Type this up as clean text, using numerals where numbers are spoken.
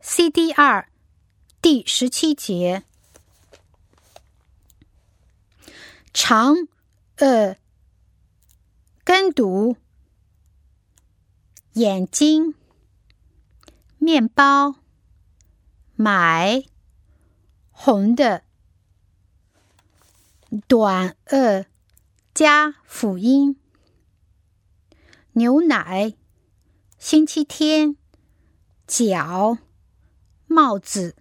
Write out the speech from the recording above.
CD2 第17节。长跟读，眼睛，面包，买，红的。短加辅音，牛奶，星期天，脚，帽子。